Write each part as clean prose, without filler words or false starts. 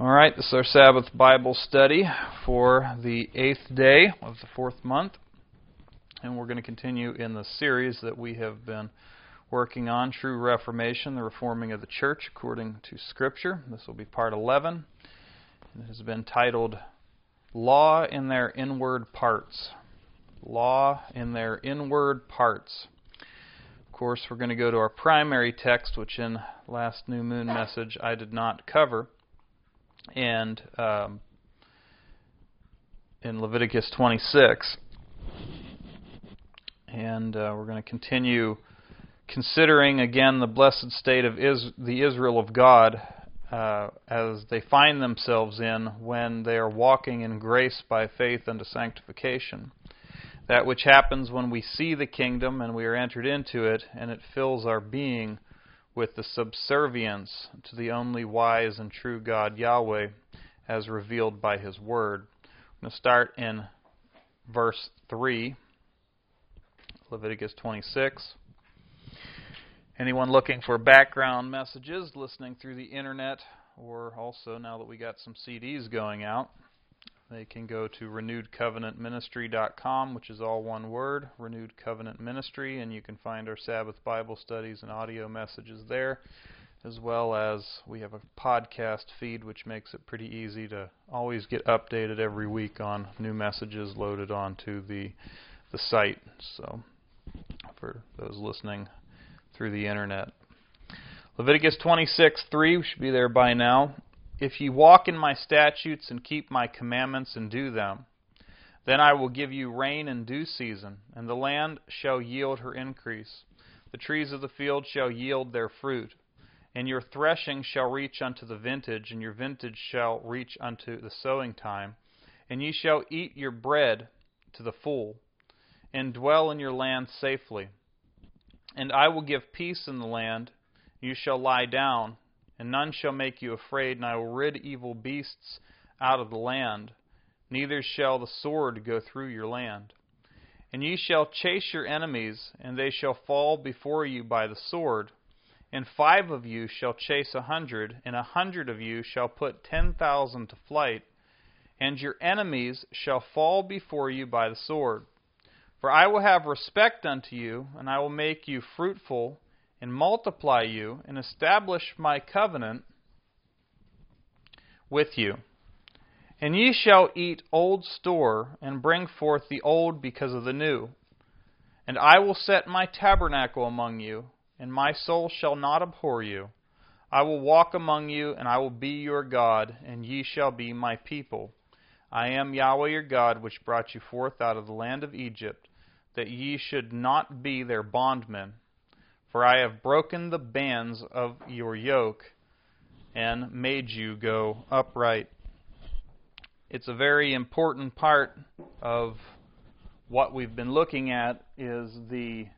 All right, this is our Sabbath Bible study for the 8th day of the 4th month. And we're going to continue in the series that we have been working on, True Reformation, the Reforming of the Church According to Scripture. This will be part 11. It has been titled, Law in Their Inward Parts. Law in Their Inward Parts. Of course, we're going to go to our primary text, which in last New Moon message I did not cover. And in Leviticus 26. And we're going to continue considering again the blessed state of the Israel of God as they find themselves in when they are walking in grace by faith unto sanctification. That which happens when we see the kingdom and we are entered into it, and it fills our being with the subservience to the only wise and true God, Yahweh, as revealed by His Word. I'm going to start in verse 3, Leviticus 26. Anyone looking for background messages, listening through the internet, or also now that we got some CDs going out, they can go to renewedcovenantministry.com, which is all one word, Renewed Covenant Ministry, and you can find our Sabbath Bible studies and audio messages there, as well as we have a podcast feed, which makes it pretty easy to always get updated every week on new messages loaded onto the site. So, for those listening through the internet. Leviticus 26:3, we should be there by now. If ye walk in my statutes and keep my commandments and do them, then I will give you rain in due season, and the land shall yield her increase. The trees of the field shall yield their fruit, and your threshing shall reach unto the vintage, and your vintage shall reach unto the sowing time. And ye shall eat your bread to the full, and dwell in your land safely. And I will give peace in the land, you shall lie down, and none shall make you afraid, and I will rid evil beasts out of the land. Neither shall the sword go through your land. And ye shall chase your enemies, and they shall fall before you by the sword. And 5 of you shall chase 100, and 100 of you shall put 10,000 to flight. And your enemies shall fall before you by the sword. For I will have respect unto you, and I will make you fruitful, and multiply you, and establish my covenant with you. And ye shall eat old store, and bring forth the old because of the new. And I will set my tabernacle among you, and my soul shall not abhor you. I will walk among you, and I will be your God, and ye shall be my people. I am Yahweh your God, which brought you forth out of the land of Egypt, that ye should not be their bondmen. For I have broken the bands of your yoke and made you go upright. It's a very important part of what we've been looking at is the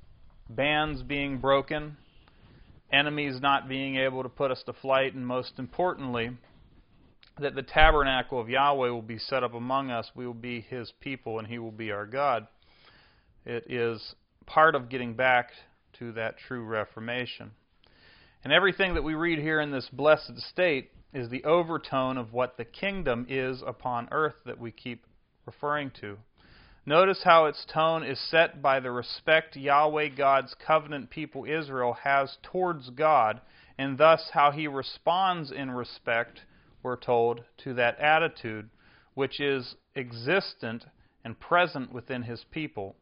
bands being broken, enemies not being able to put us to flight, and most importantly, that the tabernacle of Yahweh will be set up among us. We will be His people, and He will be our God. It is part of getting back to that true reformation. And everything that we read here in this blessed state is the overtone of what the kingdom is upon earth that we keep referring to. Notice how its tone is set by the respect Yahweh God's covenant people Israel has towards God, and thus how He responds in respect, we're told, to that attitude which is existent and present within His people.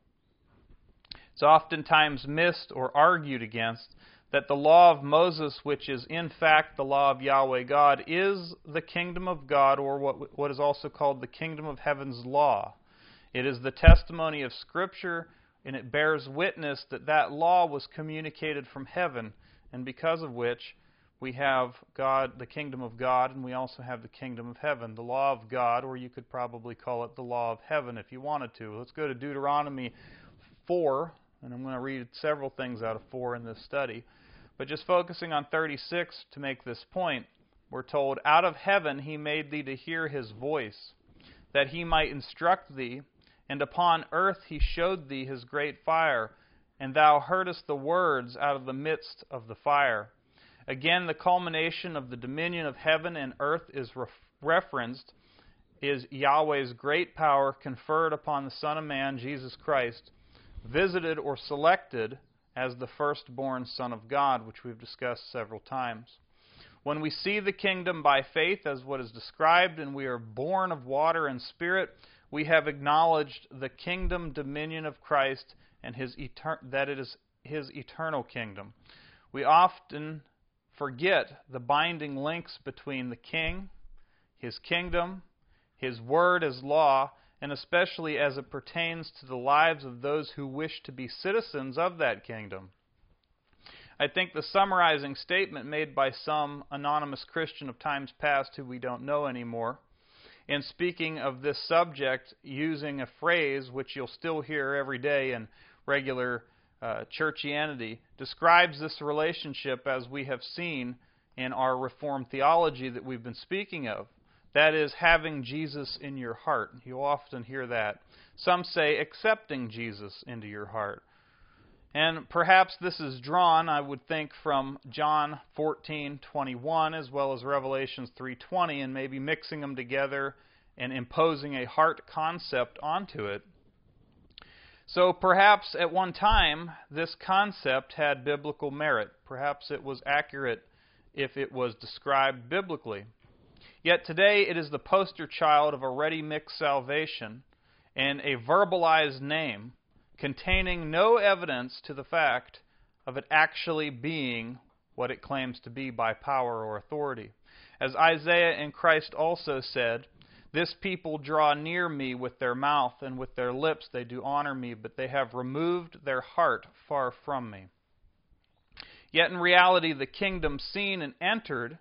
It's oftentimes missed or argued against that the law of Moses, which is in fact the law of Yahweh God, is the kingdom of God, or what is also called the kingdom of heaven's law. It is the testimony of Scripture, and it bears witness that that law was communicated from heaven, and because of which we have God, the kingdom of God, and we also have the kingdom of heaven. The law of God, or you could probably call it the law of heaven if you wanted to. Let's go to Deuteronomy 4. And I'm going to read several things out of 4 in this study. But just focusing on 36 to make this point, we're told, Out of heaven He made thee to hear His voice, that He might instruct thee, and upon earth He showed thee His great fire, and thou heardest the words out of the midst of the fire. Again, the culmination of the dominion of heaven and earth is referenced is Yahweh's great power conferred upon the Son of Man, Jesus Christ, visited or selected as the firstborn Son of God, which we've discussed several times. When we see the kingdom by faith as what is described, and we are born of water and spirit, we have acknowledged the kingdom dominion of Christ and that it is His eternal kingdom. We often forget the binding links between the King, His kingdom, His word as law, and especially as it pertains to the lives of those who wish to be citizens of that kingdom. I think the summarizing statement made by some anonymous Christian of times past who we don't know anymore, in speaking of this subject using a phrase which you'll still hear every day in regular churchianity, describes this relationship as we have seen in our Reformed theology that we've been speaking of. That is, having Jesus in your heart. You'll often hear that. Some say accepting Jesus into your heart. And perhaps this is drawn, I would think, from John 14:21 as well as Revelations 3:20, and maybe mixing them together and imposing a heart concept onto it. So perhaps at one time this concept had biblical merit. Perhaps it was accurate if it was described biblically. Yet today it is the poster child of a ready-mix salvation and a verbalized name containing no evidence to the fact of it actually being what it claims to be by power or authority. As Isaiah and Christ also said, "This people draw near me with their mouth, and with their lips they do honor me, but they have removed their heart far from me." Yet in reality the kingdom seen and entered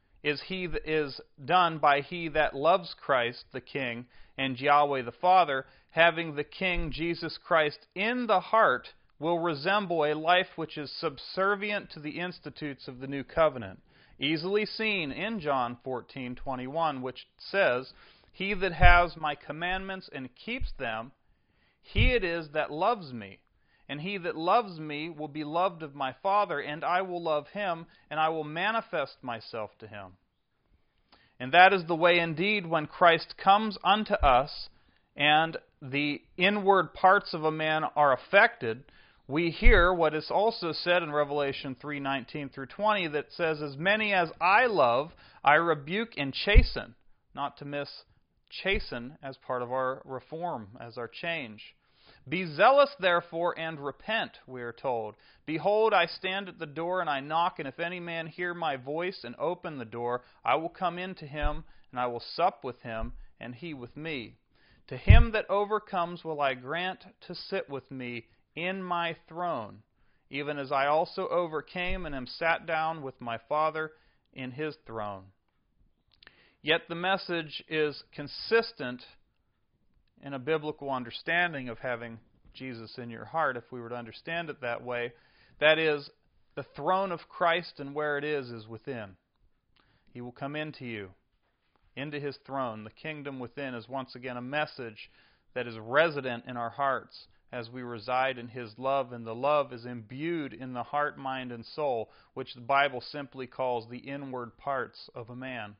is done by he that loves Christ the King and Yahweh the Father. Having the King Jesus Christ in the heart will resemble a life which is subservient to the institutes of the new covenant, easily seen in John 14:21, which says, "He that has my commandments and keeps them, he it is that loves me. And he that loves me will be loved of my Father, and I will love him, and I will manifest myself to him." And that is the way indeed when Christ comes unto us, and the inward parts of a man are affected. We hear what is also said in Revelation 3:19 through 20 that says, "As many as I love, I rebuke and chasten," not to miss chasten as part of our reform, as our change. "Be zealous, therefore, and repent," we are told. "Behold, I stand at the door and I knock, and if any man hear my voice and open the door, I will come in to him, and I will sup with him, and he with me. To him that overcomes will I grant to sit with me in my throne, even as I also overcame and am sat down with my Father in his throne." Yet the message is consistent in a biblical understanding of having Jesus in your heart, if we were to understand it that way. That is, the throne of Christ, and where it is within. He will come into you, into his throne. The kingdom within is once again a message that is resident in our hearts as we reside in his love, and the love is imbued in the heart, mind, and soul, which the Bible simply calls the inward parts of a man.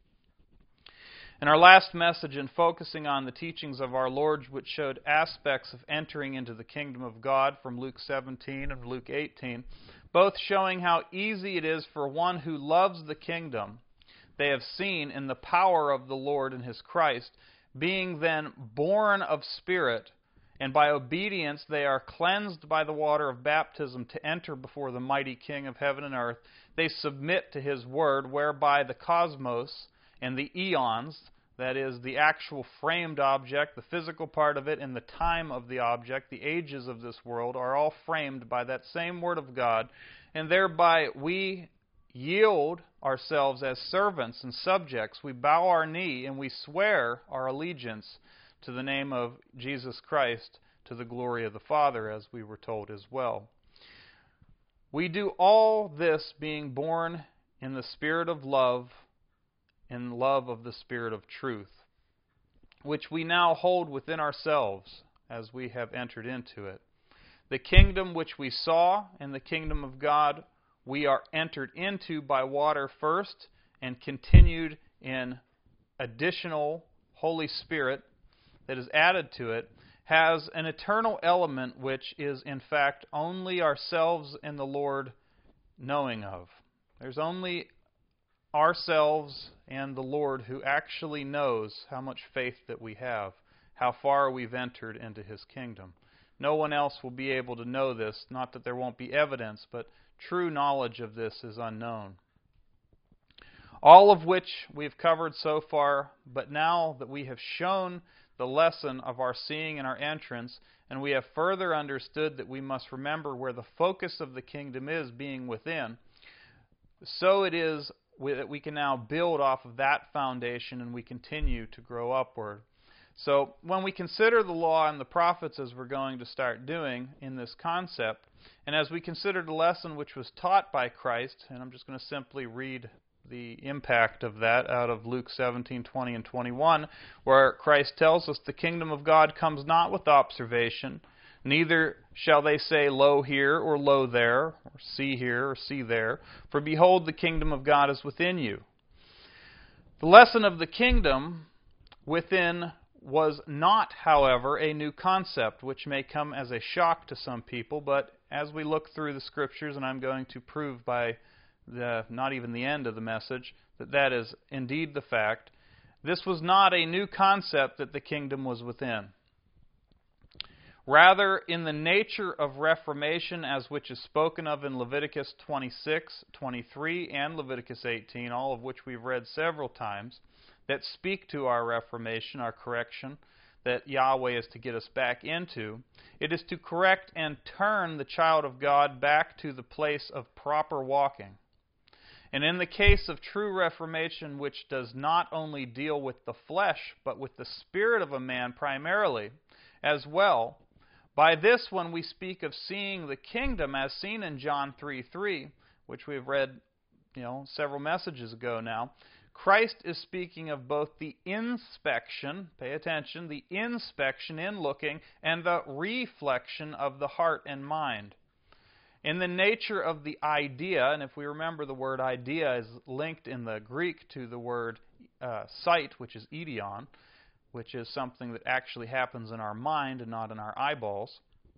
In our last message, in focusing on the teachings of our Lord, which showed aspects of entering into the kingdom of God from Luke 17 and Luke 18, both showing how easy it is for one who loves the kingdom, they have seen in the power of the Lord and his Christ, being then born of spirit, and by obedience they are cleansed by the water of baptism to enter before the mighty King of heaven and earth. They submit to his word, whereby the cosmos and the eons, that is, the actual framed object, the physical part of it, and the time of the object, the ages of this world, are all framed by that same Word of God, and thereby we yield ourselves as servants and subjects. We bow our knee and we swear our allegiance to the name of Jesus Christ, to the glory of the Father, as we were told as well. We do all this being born in the spirit of love, in love of the Spirit of truth, which we now hold within ourselves as we have entered into it. The kingdom which we saw in the kingdom of God we are entered into by water first and continued in additional Holy Spirit that is added to it, has an eternal element which is in fact only ourselves and the Lord knowing of. There's only ourselves and the Lord who actually knows how much faith that we have, how far we've entered into His kingdom. No one else will be able to know this, not that there won't be evidence, but true knowledge of this is unknown. All of which we've covered so far, but now that we have shown the lesson of our seeing and our entrance, and we have further understood that we must remember where the focus of the kingdom is, being within, so it is that we can now build off of that foundation and we continue to grow upward. So when we consider the law and the prophets, as we're going to start doing in this concept, and as we consider the lesson which was taught by Christ, and I'm just going to simply read the impact of that out of Luke 17:20 and 21, where Christ tells us the kingdom of God comes not with observation, neither shall they say, lo here or lo there, or see here or see there, for behold, the kingdom of God is within you. The lesson of the kingdom within was not, however, a new concept, which may come as a shock to some people, but as we look through the Scriptures, and I'm going to prove by not even the end of the message, that is indeed the fact, this was not a new concept that the kingdom was within. Rather, in the nature of reformation, as which is spoken of in Leviticus 26, 23, and Leviticus 18, all of which we've read several times, that speak to our reformation, our correction, that Yahweh is to get us back into, it is to correct and turn the child of God back to the place of proper walking. And in the case of true reformation, which does not only deal with the flesh, but with the spirit of a man primarily as well, by this, when we speak of seeing the kingdom as seen in John 3:3, which we've read several messages ago now, Christ is speaking of both the inspection, pay attention, the inspection in looking, and the reflection of the heart and mind. In the nature of the idea, and if we remember the word idea is linked in the Greek to the word sight, which is eideon, which is something that actually happens in our mind and not in our eyeballs.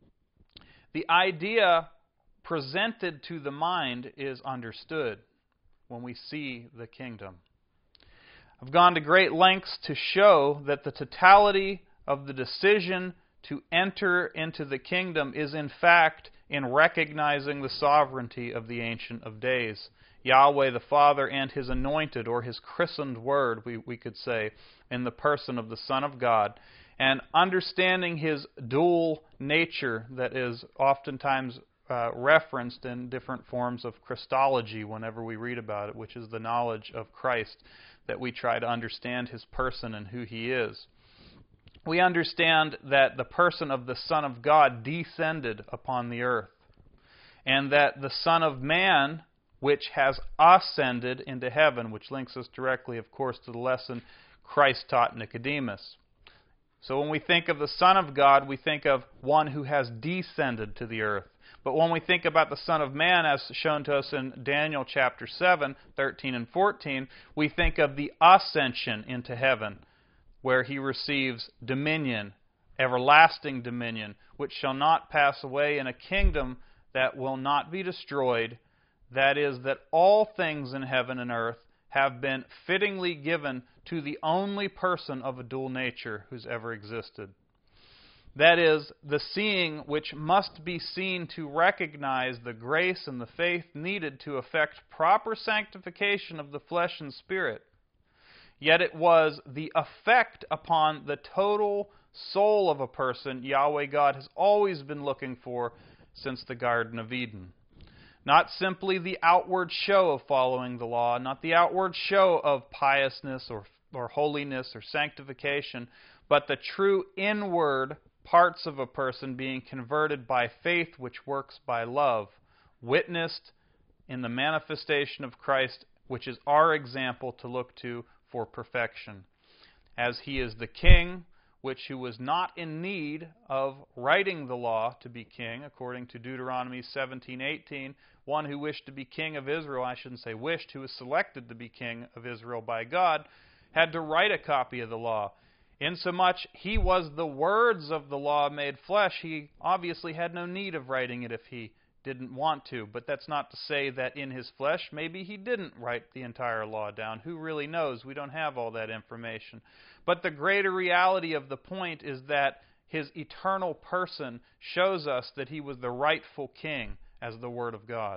The idea presented to the mind is understood when we see the kingdom. I've gone to great lengths to show that the totality of the decision to enter into the kingdom is in fact in recognizing the sovereignty of the Ancient of Days, Yahweh the Father and His anointed, or His christened Word, we could say, in the person of the Son of God, and understanding His dual nature that is oftentimes referenced in different forms of Christology whenever we read about it, which is the knowledge of Christ, that we try to understand His person and who He is. We understand that the person of the Son of God descended upon the earth, and that the Son of Man, which has ascended into heaven, which links us directly, of course, to the lesson Christ taught Nicodemus. So when we think of the Son of God, we think of one who has descended to the earth. But when we think about the Son of Man, as shown to us in Daniel chapter 7, 13 and 14, we think of the ascension into heaven, where He receives dominion, everlasting dominion, which shall not pass away, in a kingdom that will not be destroyed. That is, that all things in heaven and earth have been fittingly given to the only person of a dual nature who's ever existed. That is, the seeing which must be seen to recognize the grace and the faith needed to effect proper sanctification of the flesh and spirit. Yet it was the effect upon the total soul of a person Yahweh God has always been looking for since the Garden of Eden. Not simply the outward show of following the law, not the outward show of piousness or holiness or sanctification, but the true inward parts of a person being converted by faith which works by love, witnessed in the manifestation of Christ, which is our example to look to for perfection. As He is the King, who was not in need of writing the law to be king, according to Deuteronomy 17:18, one who wished to be king of Israel, I shouldn't say wished, who was selected to be king of Israel by God, had to write a copy of the law. Insomuch he was the words of the law made flesh, he obviously had no need of writing it if he didn't want to. But that's not to say that in his flesh, maybe he didn't write the entire law down. Who really knows? We don't have all that information. But the greater reality of the point is that his eternal person shows us that he was the rightful king as the Word of God.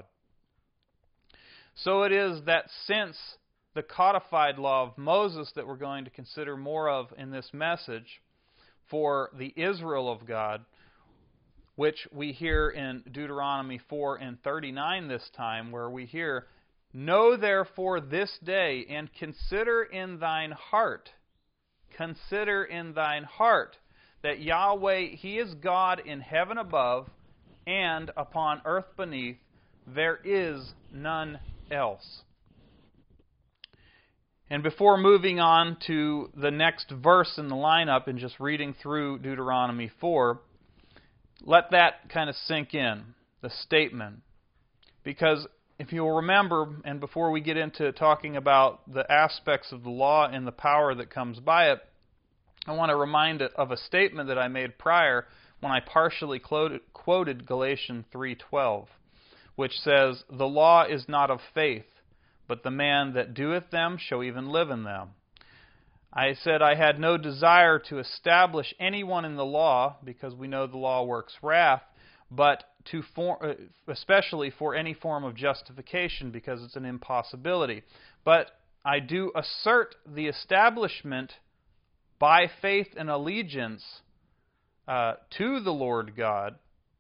So it is that since the codified law of Moses that we're going to consider more of in this message for the Israel of God, which we hear in Deuteronomy 4:39 this time, where we hear, "Know therefore this day, and consider in thine heart, that Yahweh, He is God in heaven above, and upon earth beneath, there is none else." And before moving on to the next verse in the lineup and just reading through Deuteronomy 4, let that kind of sink in, the statement. Because if you'll remember, and before we get into talking about the aspects of the law and the power that comes by it, I want to remind of a statement that I made prior when I partially quoted Galatians 3:12, which says, "The law is not of faith, but the man that doeth them shall even live in them." I said I had no desire to establish anyone in the law, because we know the law works wrath, but especially for any form of justification, because it's an impossibility. But I do assert the establishment by faith and allegiance to the Lord God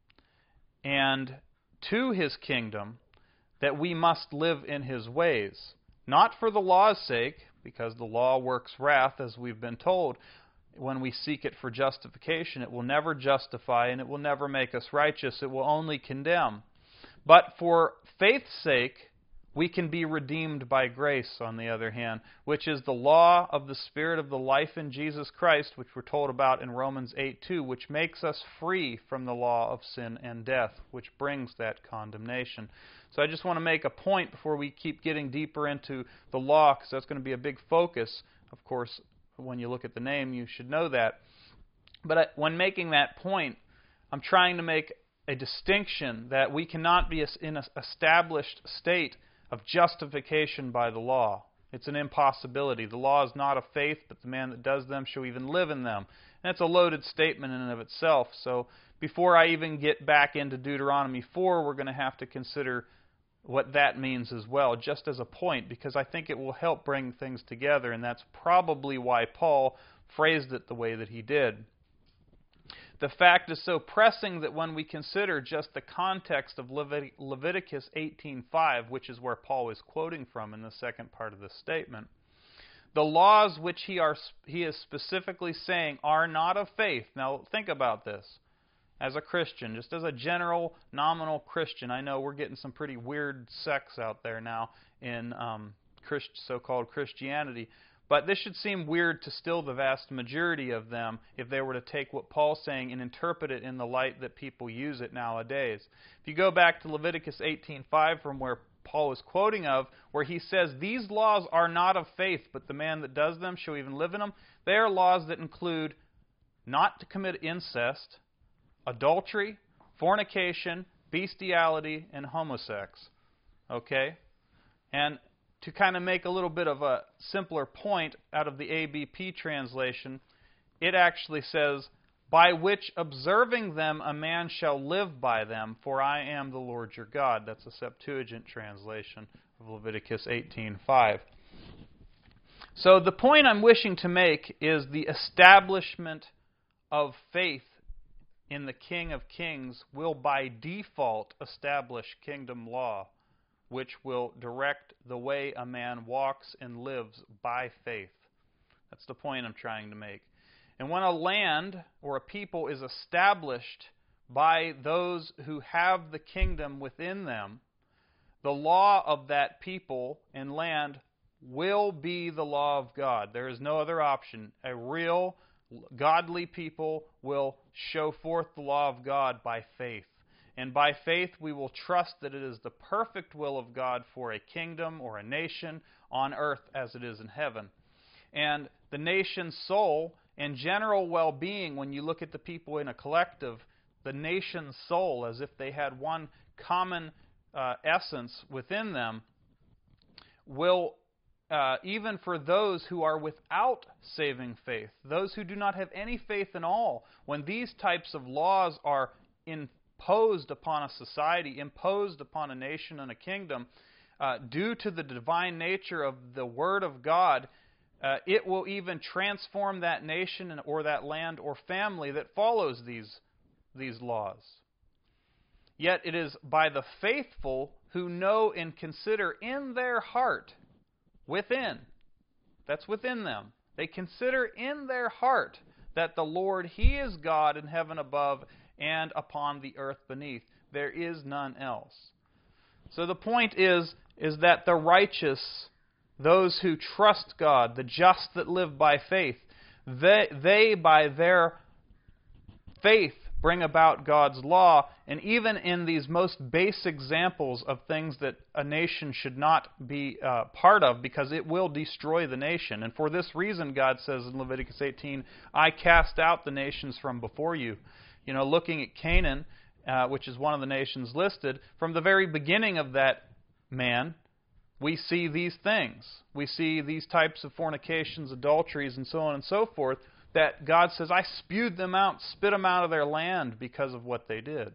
and to His kingdom, that we must live in His ways. Not for the law's sake, because the law works wrath, as we've been told. When we seek it for justification, it will never justify and it will never make us righteous. It will only condemn. But for faith's sake, we can be redeemed by grace, on the other hand, which is the law of the Spirit of the life in Jesus Christ, which we're told about in Romans 8:2, which makes us free from the law of sin and death, which brings that condemnation. So I just want to make a point before we keep getting deeper into the law, because that's going to be a big focus. Of course, when you look at the name, you should know that. But when making that point, I'm trying to make a distinction that we cannot be in an established state of justification by the law. It's an impossibility. The law is not of faith, but the man that does them shall even live in them. And it's a loaded statement in and of itself. So before I even get back into Deuteronomy 4, we're going to have to consider what that means as well, just as a point, because I think it will help bring things together, and that's probably why Paul phrased it the way that he did. The fact is so pressing that when we consider just the context of Leviticus 18:5, which is where Paul is quoting from in the second part of this statement, the laws which he is specifically saying are not of faith. Now think about this. As a Christian, just as a general, nominal Christian, I know we're getting some pretty weird sects out there now in so-called Christianity, but this should seem weird to still the vast majority of them if they were to take what Paul's saying and interpret it in the light that people use it nowadays. If you go back to Leviticus 18:5, from where Paul is quoting of, where he says, "These laws are not of faith, but the man that does them shall even live in them," they are laws that include not to commit incest, adultery, fornication, bestiality, and homosex. Okay? And to kind of make a little bit of a simpler point out of the ABP translation, it actually says, "By which observing them a man shall live by them, for I am the Lord your God." That's a Septuagint translation of Leviticus 18:5. So the point I'm wishing to make is the establishment of faith in the King of Kings will by default establish kingdom law, which will direct the way a man walks and lives by faith. That's the point I'm trying to make. And when a land or a people is established by those who have the kingdom within them, the law of that people and land will be the law of God. There is no other option. A real Godly people will show forth the law of God by faith. And by faith we will trust that it is the perfect will of God for a kingdom or a nation on earth as it is in heaven. And the nation's soul and general well-being, when you look at the people in a collective, the nation's soul, as if they had one common essence within them, will, even for those who are without saving faith, those who do not have any faith in all, when these types of laws are imposed upon a society, imposed upon a nation and a kingdom, due to the divine nature of the Word of God, it will even transform that nation or that land or family that follows these laws. Yet it is by the faithful who know and consider in their heart, within, that's within them, they consider in their heart that the Lord, He is God in heaven above and upon the earth beneath. There is none else. So the point is that the righteous, those who trust God, the just that live by faith, they by their faith bring about God's law. And even in these most base examples of things that a nation should not be part of, because it will destroy the nation. And for this reason, God says in Leviticus 18, I cast out the nations from before you. You know, looking at Canaan, which is one of the nations listed, from the very beginning of that man, we see these things. We see these types of fornications, adulteries, and so on and so forth, that God says, I spewed them out, spit them out of their land because of what they did.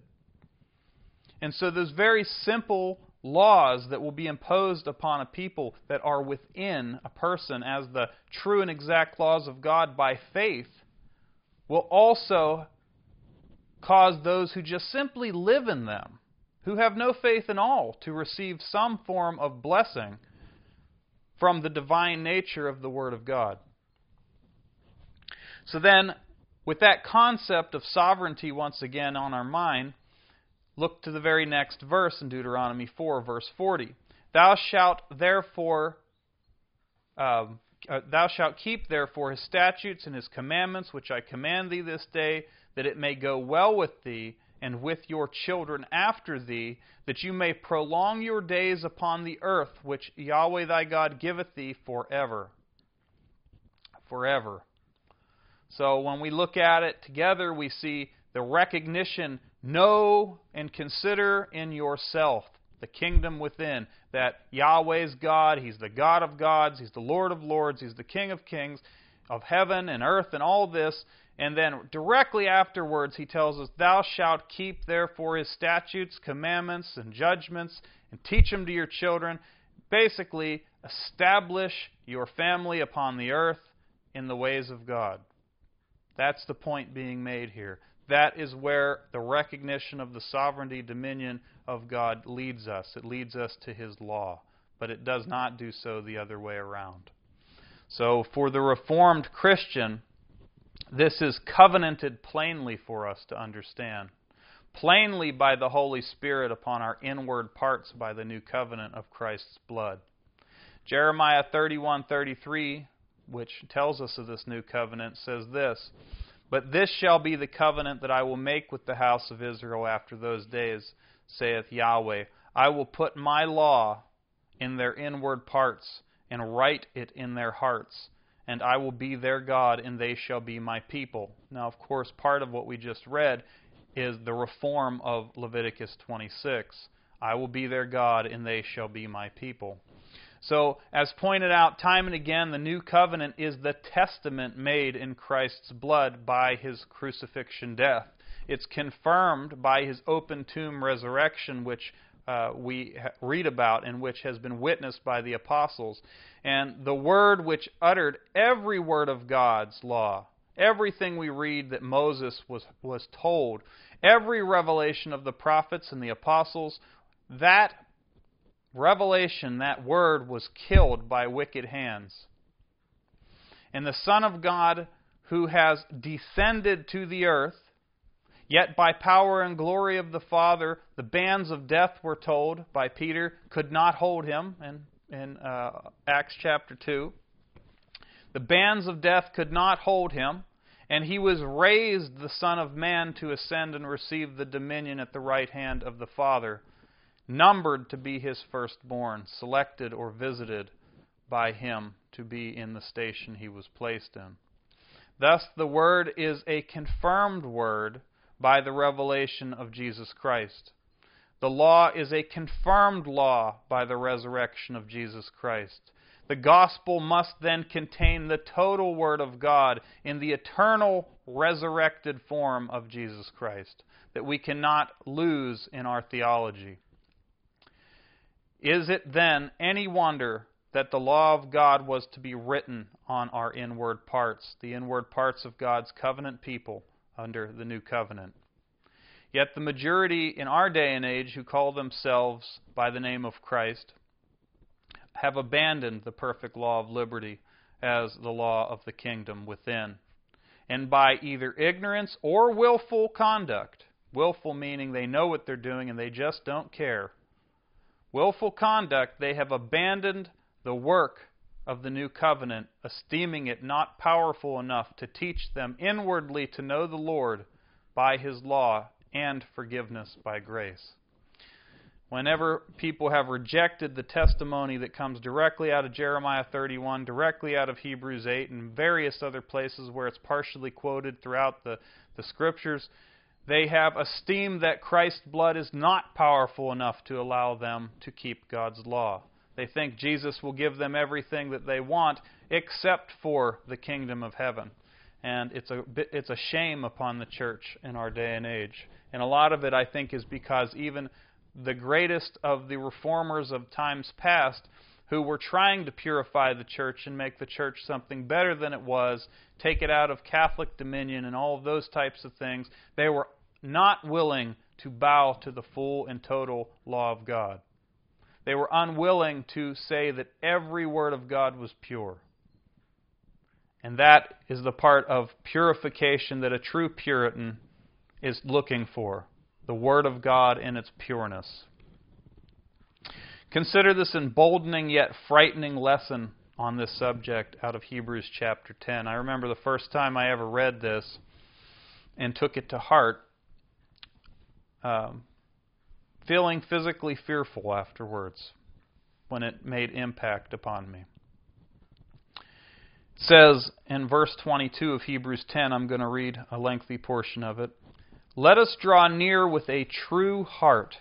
And so those very simple laws that will be imposed upon a people that are within a person as the true and exact laws of God by faith will also cause those who just simply live in them, who have no faith in all, to receive some form of blessing from the divine nature of the Word of God. So then, with that concept of sovereignty once again on our mind, look to the very next verse in Deuteronomy 4, verse 40. Thou shalt keep therefore His statutes and His commandments, which I command thee this day, that it may go well with thee and with your children after thee, that you may prolong your days upon the earth, which Yahweh thy God giveth thee forever. Forever. So when we look at it together, we see the recognition, know and consider in yourself the kingdom within, that Yahweh is God, He's the God of gods, He's the Lord of lords, He's the King of kings, of heaven and earth and all this. And then directly afterwards, He tells us, Thou shalt keep therefore His statutes, commandments, and judgments, and teach them to your children. Basically, establish your family upon the earth in the ways of God. That's the point being made here. That is where the recognition of the sovereignty, dominion of God leads us. It leads us to His law. But it does not do so the other way around. So for the Reformed Christian, this is covenanted plainly for us to understand. Plainly by the Holy Spirit upon our inward parts by the new covenant of Christ's blood. Jeremiah 31:33, which tells us of this new covenant, says this, But this shall be the covenant that I will make with the house of Israel after those days, saith Yahweh. I will put my law in their inward parts, and write it in their hearts, and I will be their God, and they shall be my people. Now, of course, part of what we just read is the reform of Leviticus 26. I will be their God, and they shall be my people. So, as pointed out time and again, the new covenant is the testament made in Christ's blood by His crucifixion death. It's confirmed by His open tomb resurrection, which we read about and which has been witnessed by the apostles. And the word which uttered every word of God's law, everything we read that Moses was told, every revelation of the prophets and the apostles, that revelation, that word, was killed by wicked hands. And the Son of God, who has descended to the earth, yet by power and glory of the Father, the bands of death, were told by Peter, could not hold Him in Acts chapter 2. The bands of death could not hold Him. And he was raised the Son of Man to ascend and receive the dominion at the right hand of the Father, numbered to be his firstborn, selected or visited by him to be in the station he was placed in. Thus the Word is a confirmed Word by the revelation of Jesus Christ. The law is a confirmed law by the resurrection of Jesus Christ. The gospel must then contain the total Word of God in the eternal resurrected form of Jesus Christ, that we cannot lose in our theology. Is it then any wonder that the law of God was to be written on our inward parts, the inward parts of God's covenant people under the new covenant? Yet the majority in our day and age who call themselves by the name of Christ have abandoned the perfect law of liberty as the law of the kingdom within. And by either ignorance or willful conduct, willful meaning they know what they're doing and they just don't care, willful conduct, they have abandoned the work of the new covenant, esteeming it not powerful enough to teach them inwardly to know the Lord by His law and forgiveness by grace. Whenever people have rejected the testimony that comes directly out of Jeremiah 31, directly out of Hebrews 8, and various other places where it's partially quoted throughout the Scriptures, they have esteemed that Christ's blood is not powerful enough to allow them to keep God's law. They think Jesus will give them everything that they want except for the kingdom of heaven. And it's a shame upon the church in our day and age. And a lot of it, I think, is because even the greatest of the reformers of times past, who were trying to purify the church and make the church something better than it was, take it out of Catholic dominion and all of those types of things, they were not willing to bow to the full and total law of God. They were unwilling to say that every word of God was pure. And that is the part of purification that a true Puritan is looking for. The Word of God in its pureness. Consider this emboldening yet frightening lesson on this subject out of Hebrews chapter 10. I remember the first time I ever read this and took it to heart, feeling physically fearful afterwards when it made impact upon me. It says in verse 22 of Hebrews 10, I'm going to read a lengthy portion of it. Let us draw near with a true heart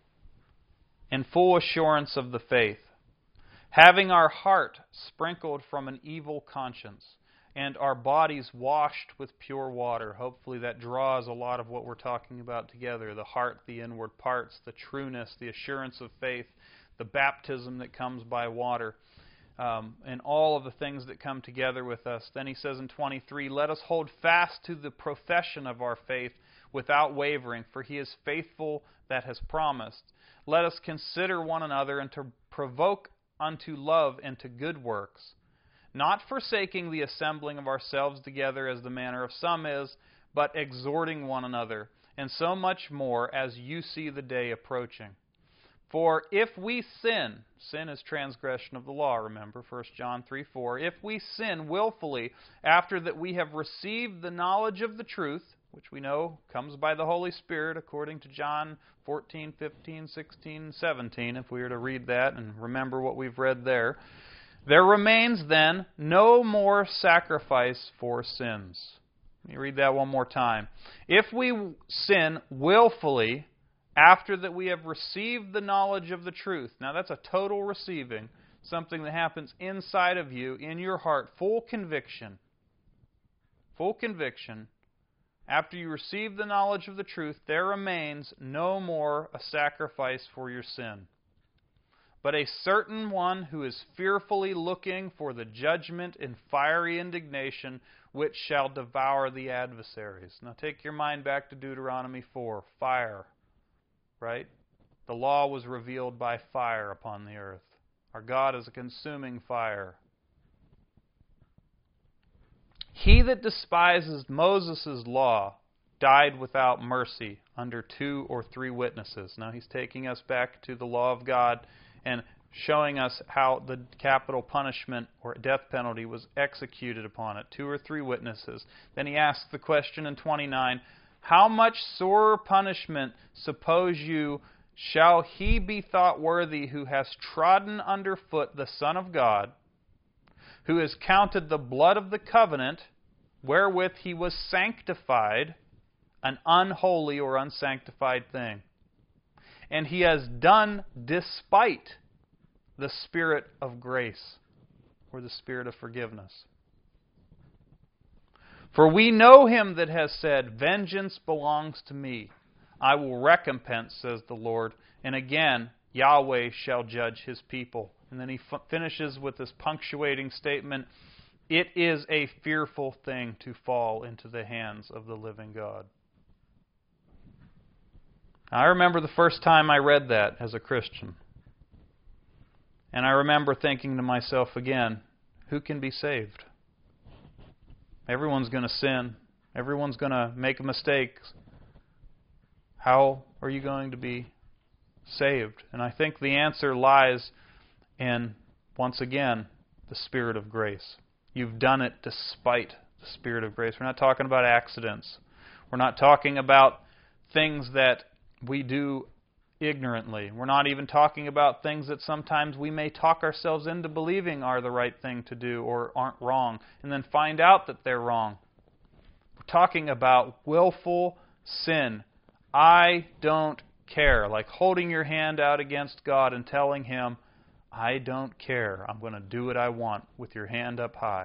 in full assurance of the faith, having our heart sprinkled from an evil conscience and our bodies washed with pure water. Hopefully that draws a lot of what we're talking about together. The heart, the inward parts, the trueness, the assurance of faith, the baptism that comes by water, and all of the things that come together with us. Then he says in 23, let us hold fast to the profession of our faith without wavering, for He is faithful that has promised. Let us consider one another and to provoke unto love and to good works, not forsaking the assembling of ourselves together as the manner of some is, but exhorting one another, and so much more as you see the day approaching. For if we sin is transgression of the law, remember, 1 John 3:4. If we sin willfully after that we have received the knowledge of the truth, which we know comes by the Holy Spirit according to John 14, 15, 16, 17, if we were to read that and remember what we've read there, there remains then no more sacrifice for sins. Let me read that one more time. If we sin willfully after that we have received the knowledge of the truth. Now that's a total receiving, something that happens inside of you, in your heart, full conviction. Full conviction. After you receive the knowledge of the truth, there remains no more a sacrifice for your sin, but a certain one who is fearfully looking for the judgment and fiery indignation which shall devour the adversaries. Now take your mind back to Deuteronomy 4. Fire, right? The law was revealed by fire upon the earth. Our God is a consuming fire. He that despises Moses' law died without mercy under 2 or 3 witnesses. Now he's taking us back to the law of God and showing us how the capital punishment or death penalty was executed upon it. 2 or 3 witnesses. Then he asks the question in 29, how much sorer punishment, suppose you, shall he be thought worthy who has trodden under foot the Son of God, who has counted the blood of the covenant, wherewith he was sanctified, an unholy or unsanctified thing. And he has done despite the Spirit of grace, or the Spirit of forgiveness. For we know him that has said, vengeance belongs to me. I will recompense, says the Lord. And again, Yahweh shall judge his people. And then he finishes with this punctuating statement, it is a fearful thing to fall into the hands of the living God. I remember the first time I read that as a Christian. And I remember thinking to myself again, who can be saved? Everyone's going to sin. Everyone's going to make mistakes. How are you going to be saved? And I think the answer lies in, once again, the Spirit of grace. You've done it despite the Spirit of grace. We're not talking about accidents. We're not talking about things that we do ignorantly. We're not even talking about things that sometimes we may talk ourselves into believing are the right thing to do or aren't wrong, and then find out that they're wrong. We're talking about willful sin. I don't care. Like holding your hand out against God and telling Him, I don't care. I'm going to do what I want with your hand up high.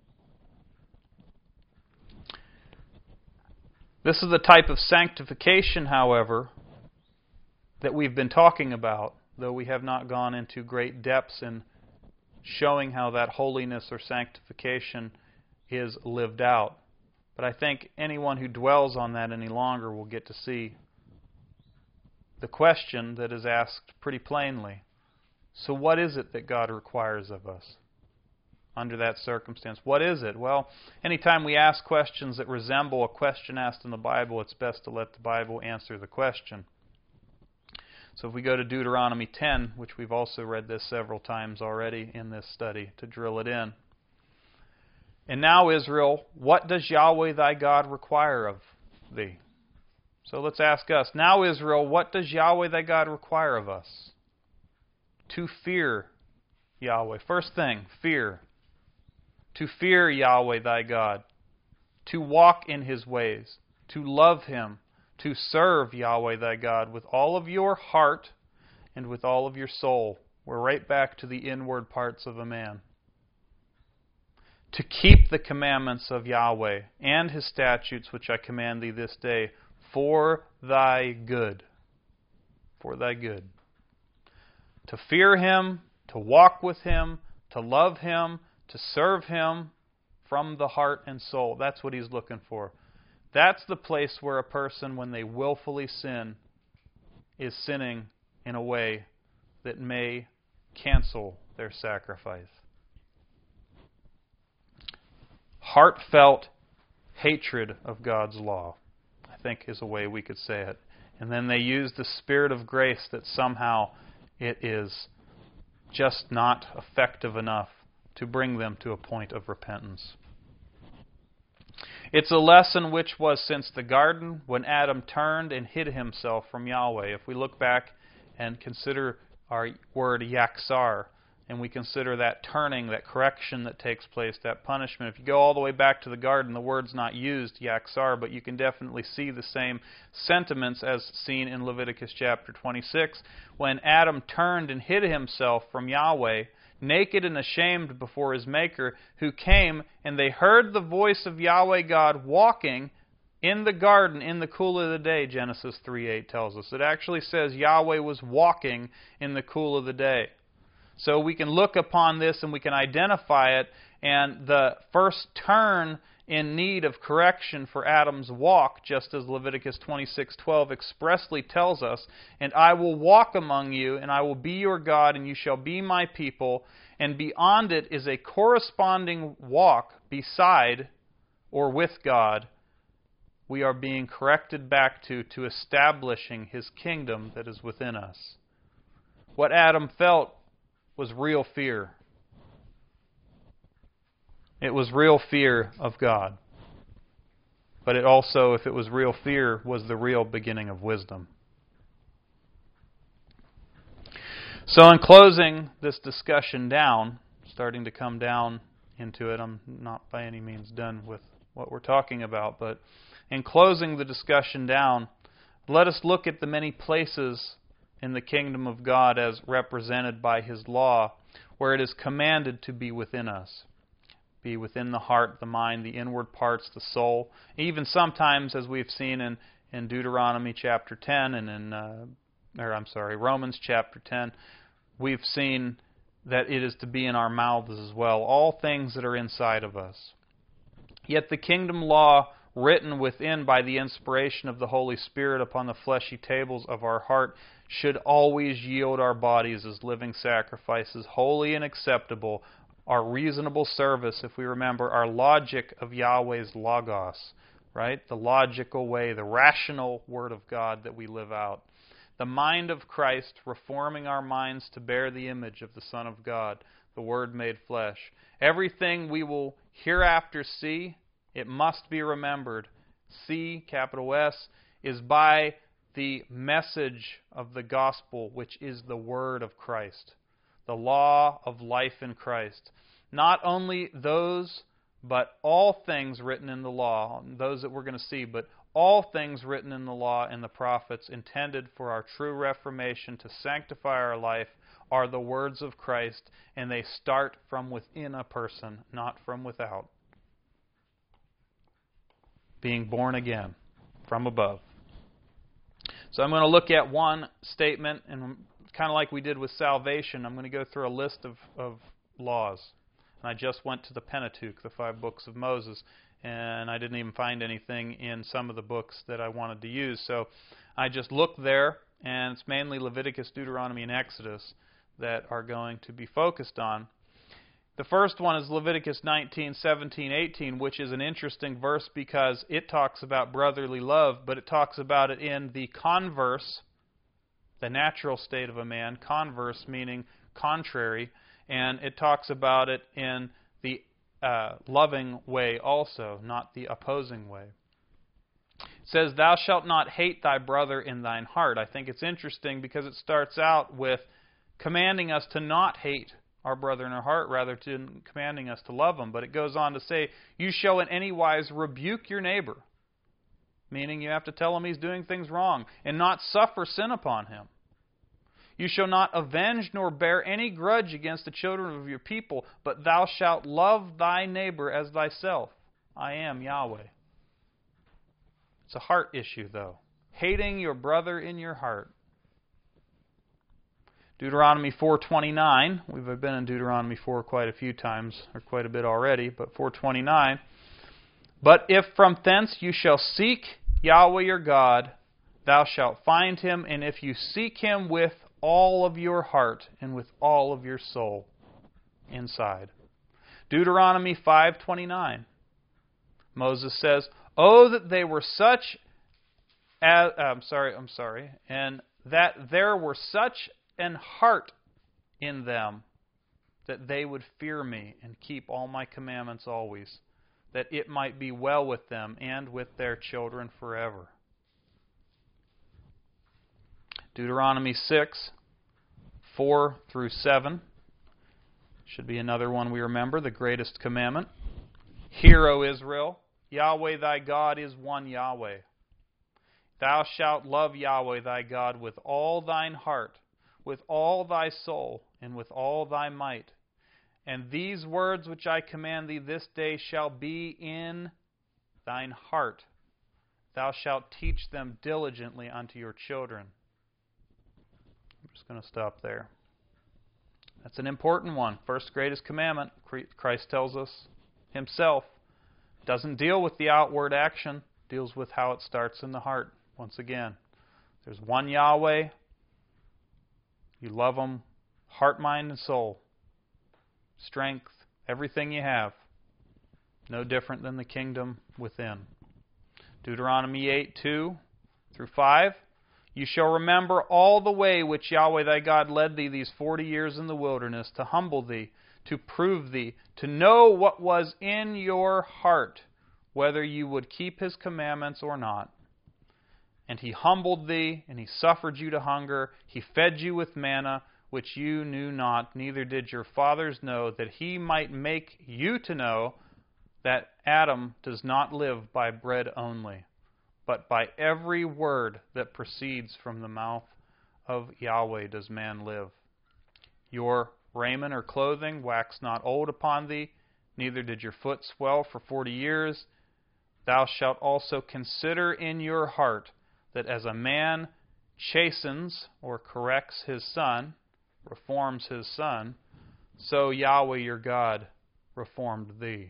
This is the type of sanctification, however, that we've been talking about, though we have not gone into great depths in showing how that holiness or sanctification is lived out. But I think anyone who dwells on that any longer will get to see the question that is asked pretty plainly. So what is it that God requires of us under that circumstance? What is it? Well, anytime we ask questions that resemble a question asked in the Bible, it's best to let the Bible answer the question. So if we go to Deuteronomy 10, which we've also read this several times already in this study to drill it in. And now, Israel, what does Yahweh thy God require of thee? So let's ask us, now, Israel, what does Yahweh thy God require of us? To fear Yahweh. First thing, fear. To fear Yahweh thy God. To walk in His ways. To love Him. To serve Yahweh thy God with all of your heart and with all of your soul. We're right back to the inward parts of a man. To keep the commandments of Yahweh and His statutes which I command thee this day for thy good. For thy good. To fear Him, to walk with Him, to love Him, to serve Him from the heart and soul. That's what He's looking for. That's the place where a person, when they willfully sin, is sinning in a way that may cancel their sacrifice. Heartfelt hatred of God's law, I think, is a way we could say it. And then they use the Spirit of grace that somehow it is just not effective enough to bring them to a point of repentance. It's a lesson which was since the garden when Adam turned and hid himself from Yahweh. If we look back and consider our word yaksar, and we consider that turning, that correction that takes place, that punishment. If you go all the way back to the garden, the word's not used, yaksar, but you can definitely see the same sentiments as seen in Leviticus chapter 26. When Adam turned and hid himself from Yahweh, naked and ashamed before his Maker, who came, and they heard the voice of Yahweh God walking in the garden in the cool of the day, Genesis 3:8 tells us. It actually says Yahweh was walking in the cool of the day. So we can look upon this and we can identify it, and the first turn in need of correction for Adam's walk, just as Leviticus 26:12 expressly tells us, and I will walk among you, and I will be your God, and you shall be my people. And beyond it is a corresponding walk beside or with God. We are being corrected back to establishing His kingdom that is within us. What Adam felt was real fear. It was real fear of God. But it also, if it was real fear, was the real beginning of wisdom. So in closing this discussion down, starting to come down into it, I'm not by any means done with what we're talking about, but in closing the discussion down, let us look at the many places in the kingdom of God as represented by His law, where it is commanded to be within us. Be within the heart, the mind, the inward parts, the soul. Even sometimes, as we've seen in Deuteronomy chapter 10 and in Romans chapter 10, we've seen that it is to be in our mouths as well. All things that are inside of us. Yet the kingdom law written within by the inspiration of the Holy Spirit upon the fleshy tables of our heart should always yield our bodies as living sacrifices, holy and acceptable, our reasonable service, if we remember our logic of Yahweh's logos, right? The logical way, the rational Word of God that we live out. The mind of Christ, reforming our minds to bear the image of the Son of God, the Word made flesh. Everything we will hereafter see, it must be remembered. C, capital S, is by the message of the gospel, which is the Word of Christ. The law of life in Christ. Not only those, but all things written in the law, those that we're going to see, but all things written in the law and the prophets intended for our true reformation to sanctify our life are the words of Christ, and they start from within a person, not from without. Being born again from above. So I'm going to look at one statement, and kind of like we did with salvation, I'm going to go through a list of laws. And I just went to the Pentateuch, the 5 books of Moses, and I didn't even find anything in some of the books that I wanted to use. So I just looked there, and it's mainly Leviticus, Deuteronomy, and Exodus that are going to be focused on. The first one is Leviticus 19:17-18, which is an interesting verse because it talks about brotherly love, but it talks about it in the converse, the natural state of a man, converse meaning contrary, and it talks about it in the loving way also, not the opposing way. It says, "Thou shalt not hate thy brother in thine heart." I think it's interesting because it starts out with commanding us to not hate our brother in our heart, rather than commanding us to love him. But it goes on to say, "You shall in any wise rebuke your neighbor," meaning you have to tell him he's doing things wrong, "and not suffer sin upon him. You shall not avenge nor bear any grudge against the children of your people, but thou shalt love thy neighbor as thyself. I am Yahweh." It's a heart issue, though. Hating your brother in your heart. Deuteronomy 4:29. We've been in Deuteronomy 4 quite a few times, or quite a bit already, but 4:29. "But if from thence you shall seek Yahweh your God, thou shalt find him, and if you seek him with all of your heart and with all of your soul." Inside. Deuteronomy 5:29. Moses says, "Oh, that they were such as and that there were such an heart in them, that they would fear me and keep all my commandments always, that it might be well with them and with their children forever." Deuteronomy 6:4-7 should be another one we remember, the greatest commandment. "Hear, O Israel, Yahweh thy God is one Yahweh. Thou shalt love Yahweh thy God with all thine heart, with all thy soul, and with all thy might. And these words which I command thee this day shall be in thine heart. Thou shalt teach them diligently unto your children." I'm just going to stop there. That's an important one. First greatest commandment, Christ tells us himself. Doesn't deal with the outward action, deals with how it starts in the heart. Once again, there's one Yahweh. You love him, heart, mind, and soul. Strength, everything you have. No different than the kingdom within. Deuteronomy 8:2-5. You shall remember all the way which Yahweh thy God led thee these 40 years in the wilderness, to humble thee, to prove thee, to know what was in your heart, whether you would keep his commandments or not. And he humbled thee, and he suffered you to hunger. He fed you with manna, which you knew not, neither did your fathers know, that he might make you to know that Adam does not live by bread only, but by every word that proceeds from the mouth of Yahweh does man live. Your raiment or clothing waxed not old upon thee, neither did your foot swell for 40 years. Thou shalt also consider in your heart that as a man chastens or corrects his son, reforms his son, so Yahweh your God reformed thee.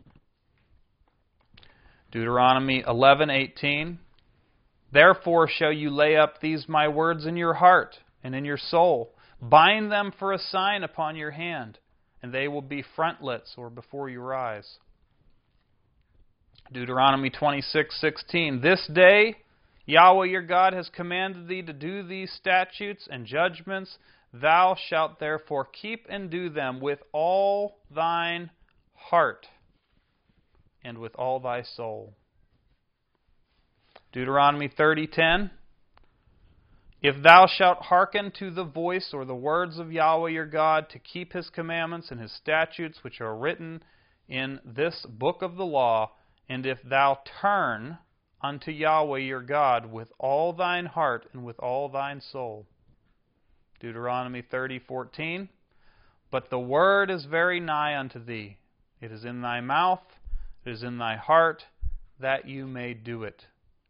Deuteronomy 11:18. Therefore shall you lay up these my words in your heart and in your soul. Bind them for a sign upon your hand, and they will be frontlets or before your eyes. Deuteronomy 26:16. This day Yahweh your God has commanded thee to do these statutes and judgments. Thou shalt therefore keep and do them with all thine heart and with all thy soul. Deuteronomy 30:10. If thou shalt hearken to the voice or the words of Yahweh your God, to keep his commandments and his statutes which are written in this book of the law, and if thou turn unto Yahweh your God with all thine heart and with all thine soul. Deuteronomy 30:14. But the word is very nigh unto thee. It is in thy mouth, it is in thy heart, that you may do it.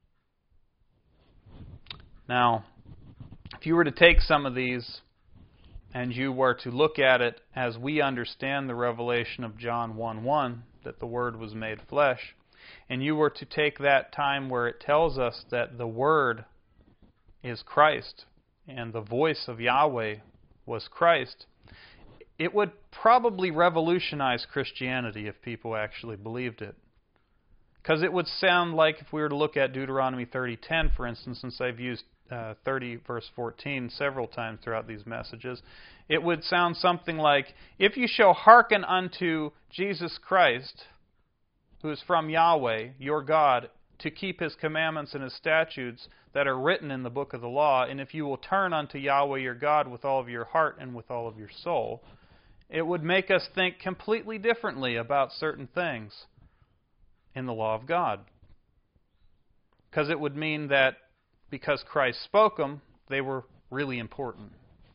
Now, if you were to take some of these and you were to look at it as we understand the revelation of John 1:1, that the Word was made flesh, and you were to take that time where it tells us that the Word is Christ and the voice of Yahweh was Christ, it would probably revolutionize Christianity if people actually believed it. Because it would sound like, if we were to look at Deuteronomy 30:10, for instance, since I've used 30 verse 14 several times throughout these messages, it would sound something like, if you shall hearken unto Jesus Christ, who is from Yahweh, your God, to keep his commandments and his statutes that are written in the book of the law, and if you will turn unto Yahweh your God with all of your heart and with all of your soul, it would make us think completely differently about certain things in the law of God. Because it would mean that because Christ spoke them, they were really important.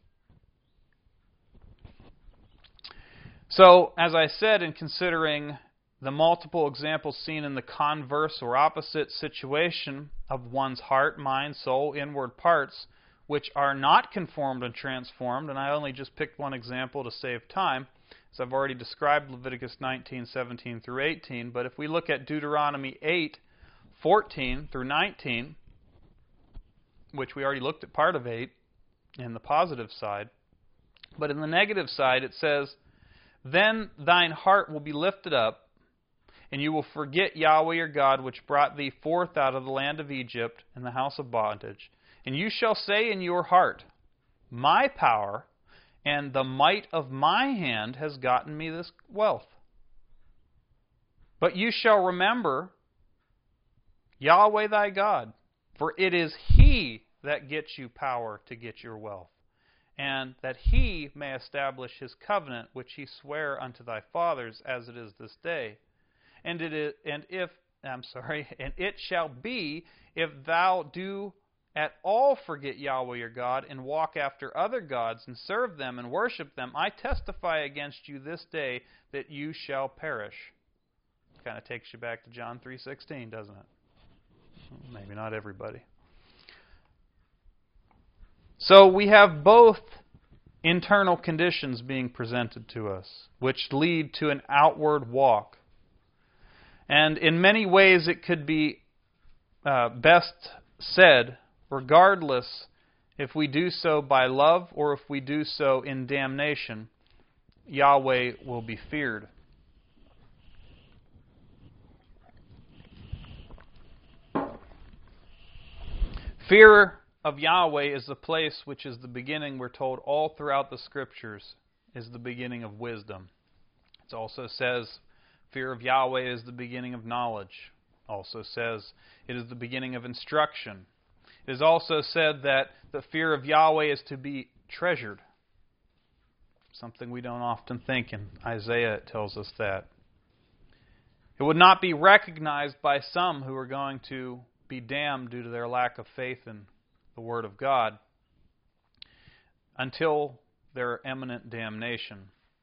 So, as I said, in considering the multiple examples seen in the converse or opposite situation of one's heart, mind, soul, inward parts, which are not conformed and transformed, and I only just picked one example to save time, as I've already described Leviticus 19:17 through 18, but if we look at Deuteronomy 8:14 through 19, which we already looked at part of 8 in the positive side, but in the negative side it says, Then thine heart will be lifted up, and you will forget Yahweh your God, which brought thee forth out of the land of Egypt in the house of bondage. And you shall say in your heart, My power and the might of my hand has gotten me this wealth. But you shall remember Yahweh thy God, for it is He that gets you power to get your wealth, and that He may establish His covenant which He sware unto thy fathers, as it is this day. And it shall be, if thou do at all forget Yahweh your God, and walk after other gods, and serve them and worship them, I testify against you this day that you shall perish. Kind of takes you back to John 3:16, doesn't it? Maybe not everybody. So we have both internal conditions being presented to us, which lead to an outward walk. And in many ways it could be best said, regardless if we do so by love or if we do so in damnation, Yahweh will be feared. Fear of Yahweh is the place which is the beginning, we're told all throughout the Scriptures, is the beginning of wisdom. It also says fear of Yahweh is the beginning of knowledge. Also says it is the beginning of instruction. It is also said that the fear of Yahweh is to be treasured. Something we don't often think. In Isaiah it tells us that. It would not be recognized by some who are going to be damned due to their lack of faith in the Word of God until their imminent damnation.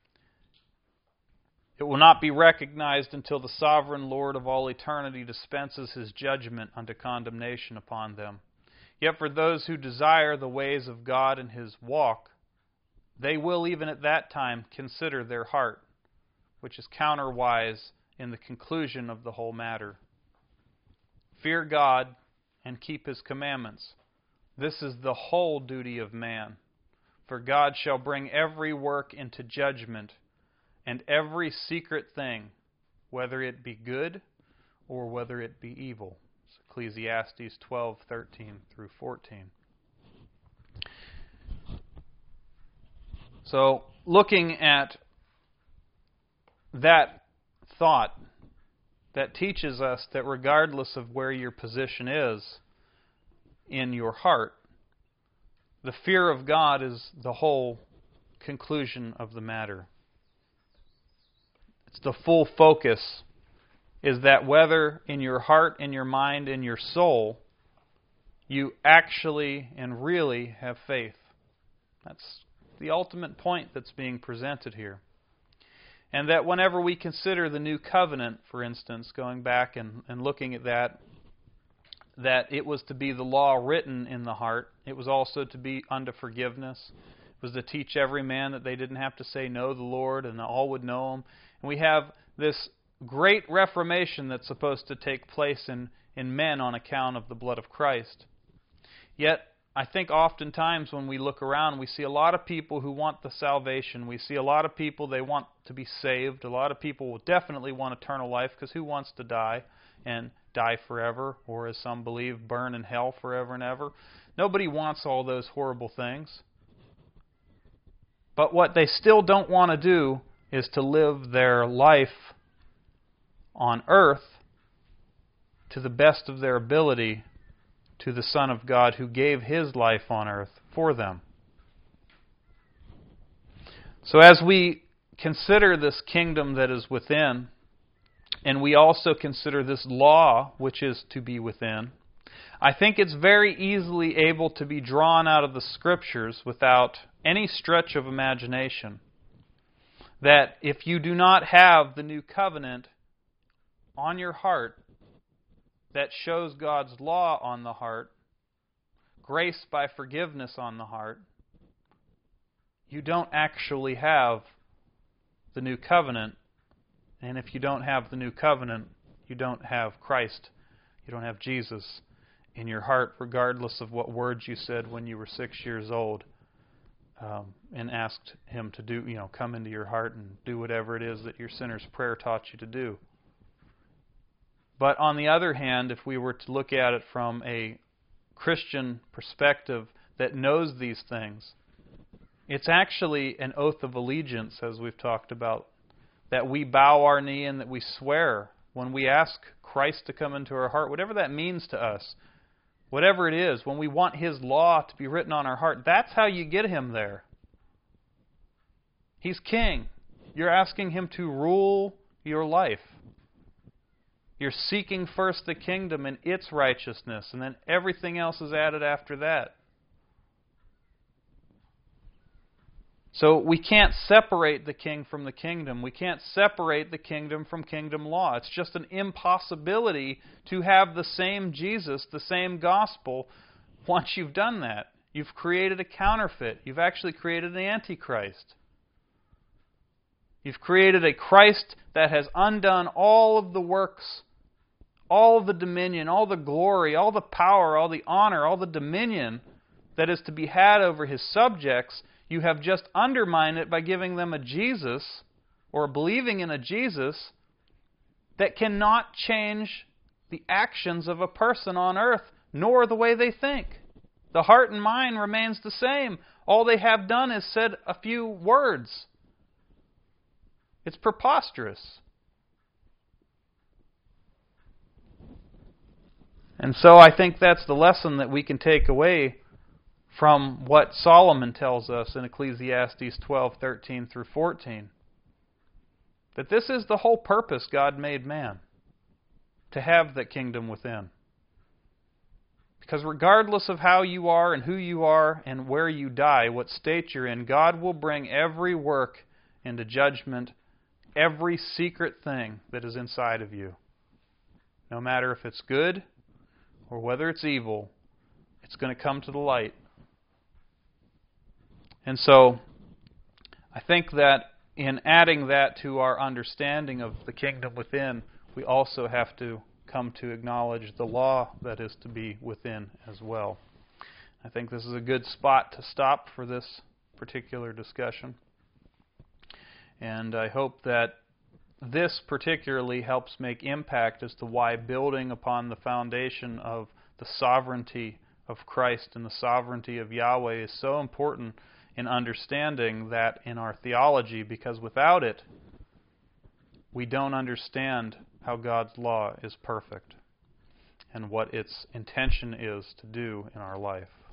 It will not be recognized until the sovereign Lord of all eternity dispenses His judgment unto condemnation upon them. Yet for those who desire the ways of God and His walk, they will even at that time consider their heart, which is counterwise in the conclusion of the whole matter. Fear God and keep His commandments. This is the whole duty of man. For God shall bring every work into judgment, and every secret thing, whether it be good or whether it be evil. It's Ecclesiastes 12:13 through 14. So, looking at that thought, that teaches us that regardless of where your position is in your heart, the fear of God is the whole conclusion of the matter. It's the full focus, is that whether in your heart, in your mind, in your soul, you actually and really have faith. That's the ultimate point that's being presented here. And that whenever we consider the new covenant, for instance, going back and looking at that it was to be the law written in the heart. It was also to be unto forgiveness. It was to teach every man that they didn't have to say, know the Lord, and all would know Him. And we have this great reformation that's supposed to take place in men on account of the blood of Christ. Yet, I think oftentimes when we look around, we see a lot of people who want the salvation. We see a lot of people, they want to be saved. A lot of people will definitely want eternal life, because who wants to die and die forever, or as some believe, burn in hell forever and ever? Nobody wants all those horrible things. But what they still don't want to do is to live their life on earth to the best of their ability to the Son of God who gave His life on earth for them. So as we consider this kingdom that is within, and we also consider this law which is to be within, I think it's very easily able to be drawn out of the Scriptures without any stretch of imagination that if you do not have the new covenant on your heart that shows God's law on the heart, grace by forgiveness on the heart, you don't actually have the new covenant. And if you don't have the new covenant, you don't have Christ. You don't have Jesus in your heart, regardless of what words you said when you were 6 years old and asked Him to do, come into your heart and do whatever it is that your sinner's prayer taught you to do. But on the other hand, if we were to look at it from a Christian perspective that knows these things, it's actually an oath of allegiance, as we've talked about, that we bow our knee and that we swear when we ask Christ to come into our heart, whatever that means to us, whatever it is, when we want His law to be written on our heart, that's how you get Him there. He's King. You're asking Him to rule your life. You're seeking first the kingdom and its righteousness, and then everything else is added after that. So we can't separate the king from the kingdom. We can't separate the kingdom from kingdom law. It's just an impossibility to have the same Jesus, the same gospel, once you've done that. You've created a counterfeit. You've actually created an antichrist. You've created a Christ that has undone all of the works, all the dominion, all the glory, all the power, all the honor, all the dominion that is to be had over His subjects. You have just undermined it by giving them a Jesus, or believing in a Jesus, that cannot change the actions of a person on earth, nor the way they think. The heart and mind remains the same. All they have done is said a few words. It's preposterous. And so I think that's the lesson that we can take away from what Solomon tells us in Ecclesiastes 12:13 through 14. That this is the whole purpose God made man, to have that kingdom within. Because regardless of how you are and who you are and where you die, what state you're in, God will bring every work into judgment, every secret thing that is inside of you. No matter if it's good or whether it's evil, it's going to come to the light. And so, I think that in adding that to our understanding of the kingdom within, we also have to come to acknowledge the law that is to be within as well. I think this is a good spot to stop for this particular discussion. And I hope that this particularly helps make impact as to why building upon the foundation of the sovereignty of Christ and the sovereignty of Yahweh is so important in understanding that in our theology, because without it, we don't understand how God's law is perfect and what its intention is to do in our life.